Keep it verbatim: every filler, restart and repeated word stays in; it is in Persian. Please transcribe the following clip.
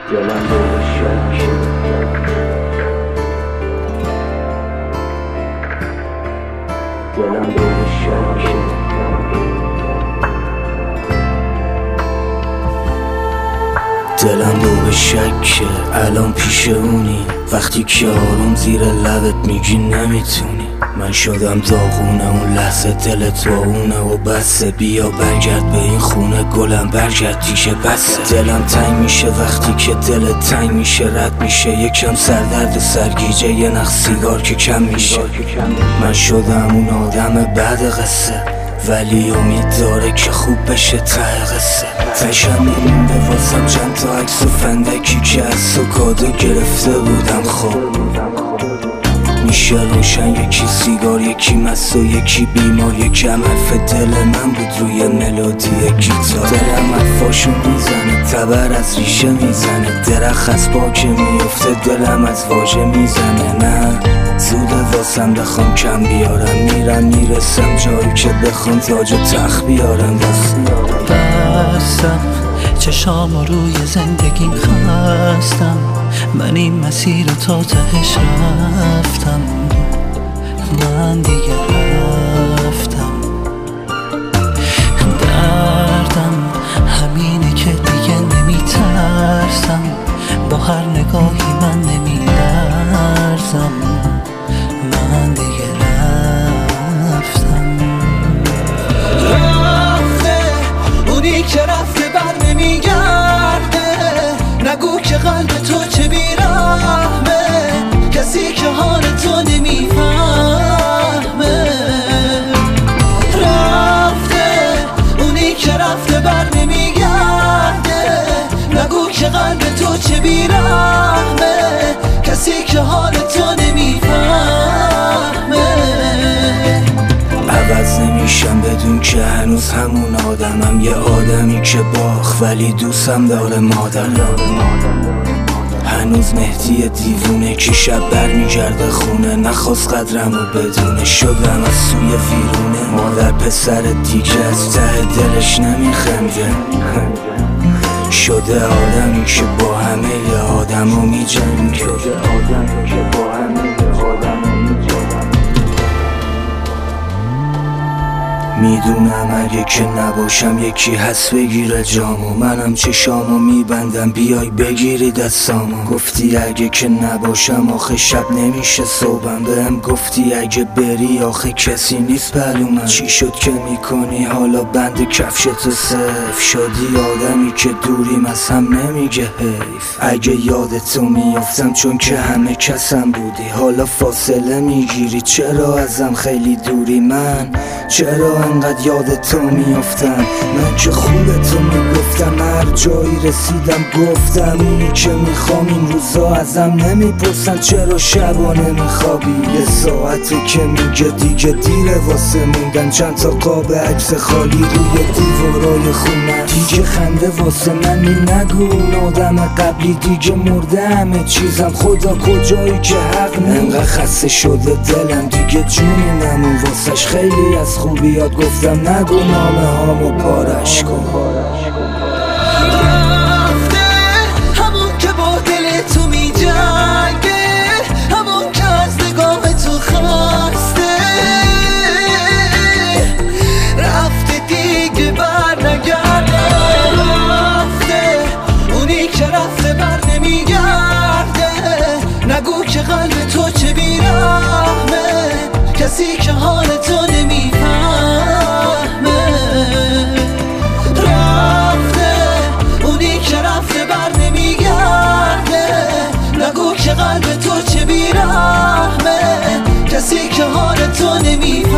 دلم دور شکه دلم دور شکه دلم دور شکه الان پیش اونی وقتی که آروم زیر لبت میگی نمیتونی. من شدم داغونه اون لحظه دلت با اونه و بسه. بیا برگرد به این خونه گلم برگرد تیشه بسه. دلم تنگ میشه وقتی که دلت تنگ میشه رد میشه یکم سردرد سرگیجه یه نخ سیگار که کم میشه. من شدم اون آدم بعد قصه ولی امید داره که خوب بشه ته قصه. تشم میمونده واسم چند تا عکس و فندکی که از سکادو گرفته بودم. خب میشه روشن یکی سیگار یکی مست و یکی بیمار یکم حرف دل من بود روی ملودی گیتار. دلم حرفاشو میزنه تبر از ریشه میزنه درخت از پاکه میفته دلم از واژه میزنه. نه زوده واسم بخوام کم بیارم میرم میرسم جایی که بخوام تاج و تخت بیارم. بستم چشام روی زندگیم خستم من این مسیر تا تهش رفتم. من دیگه رفتم دردم همینه که دیگه نمیترسم با هر نگاهی من نمیلرزم. من دیگه رفتم رفته اونی که رفته بر نمیگرده. نگو که قلب تو چه بیرحمه کسی که حال تو نمیفهمه. رفته اونی که رفته بر نمیگرده. نگو که قلب تو چه بیرحمه کسی که حال تو نمیفهمه. عوض نمیشم بدون که هنوز همون آدمم. یه آدمی که باخ ولی دوستم داره مادر. هنوز مهدی دیوونه که شب برمیگرده خونه نخواست قدرمو بدونه. شدم از سوی ویرونه مادر پسر دیگه از ته دلش نمیخنده. شده آدمی که با همه آدمو میجنگه. میدونم اگه که نباشم یکی هست بگیره جامو. منم چشامو میبندم بیای بگیری دستامو. گفتی اگه که نباشم آخه شب نمیشه صبحم. بهم گفتی اگه بری آخه کسی نیست پلومم. چی شد که میکنی حالا بند کفشتو صف شدی آدمی که دوریم از هم نمیگه حیف. اگه یادتو میافتم چون که همه کسم بودی حالا فاصله میگیری چرا ازم خیلی دوری. من چرا انقدر یاد تو میافتم. من که خوب تو میگفتم هر جایی رسیدم گفتم اونی که میخوام. این روزا ازم نمیپرسن چرا شبانه میخوابی. یه ساعته که میگه دیگه دیره واسه موندن. چند تا قاب عکس خالی روی دیوارای خونه. دیگه خنده واسه من می نگو اون آدم قبلی دیگه مرده. همه چیزم خدا کجایی که حق نی. انقدر خسته شده دلم دیگه جونی نمون واسش. خیلی از خوبیات گفتم نگو نامه هامو پارش کن. رفته همون که با دل تو می جنگه. همون که از نگاه تو خسته. رفته دیگه بر نگرده. رفته اونی که رفته بر نمیگرده. نگو که قلب تو چه بیرحمه کسی که حال تو نمیفهمه. رفته اونی که رفته بر نمیگرده. نگو که قلب تو چه بیرحمه کسی که حال تو نمیفهمه.